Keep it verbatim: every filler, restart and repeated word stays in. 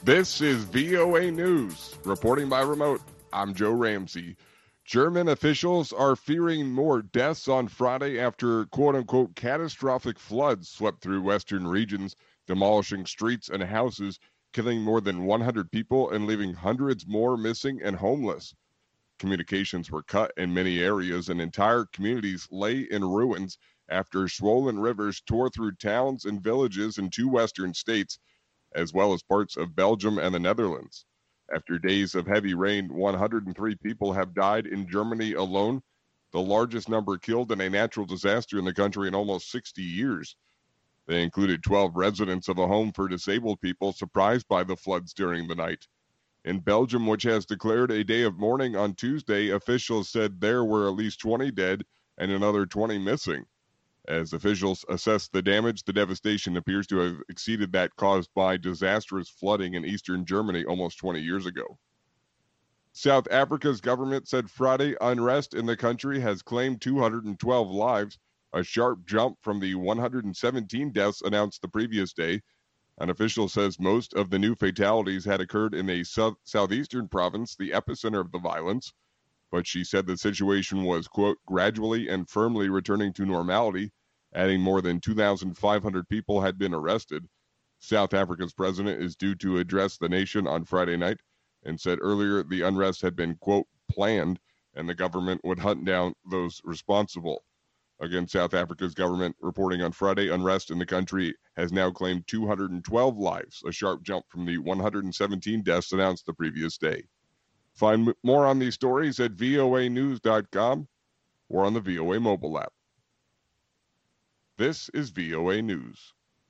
This is V O A News. Reporting by remote, I'm Joe Ramsey. German officials are fearing more deaths on Friday after quote-unquote catastrophic floods swept through western regions, demolishing streets and houses, killing more than one hundred people and leaving hundreds more missing and homeless. Communications were cut in many areas and entire communities lay in ruins after swollen rivers tore through towns and villages in two western states, as well as parts of Belgium and the Netherlands. After days of heavy rain, one hundred three people have died in Germany alone, the largest number killed in a natural disaster in the country in almost sixty years. They included twelve residents of a home for disabled people surprised by the floods during the night. In Belgium, which has declared a day of mourning on Tuesday, officials said there were at least twenty dead and another twenty missing. As officials assess the damage, the devastation appears to have exceeded that caused by disastrous flooding in eastern Germany almost twenty years ago. South Africa's government said Friday unrest in the country has claimed two hundred twelve lives, a sharp jump from the one hundred seventeen deaths announced the previous day. An official says most of the new fatalities had occurred in a south- southeastern province, the epicenter of the violence, but she said the situation was, quote, gradually and firmly returning to normality, adding more than two thousand five hundred people had been arrested. South Africa's president is due to address the nation on Friday night and said earlier the unrest had been, quote, planned, and the government would hunt down those responsible. Again, South Africa's government reporting on Friday, unrest in the country has now claimed two hundred twelve lives, a sharp jump from the one hundred seventeen deaths announced the previous day. Find more on these stories at V O A news dot com or on the V O A mobile app. This is V O A News.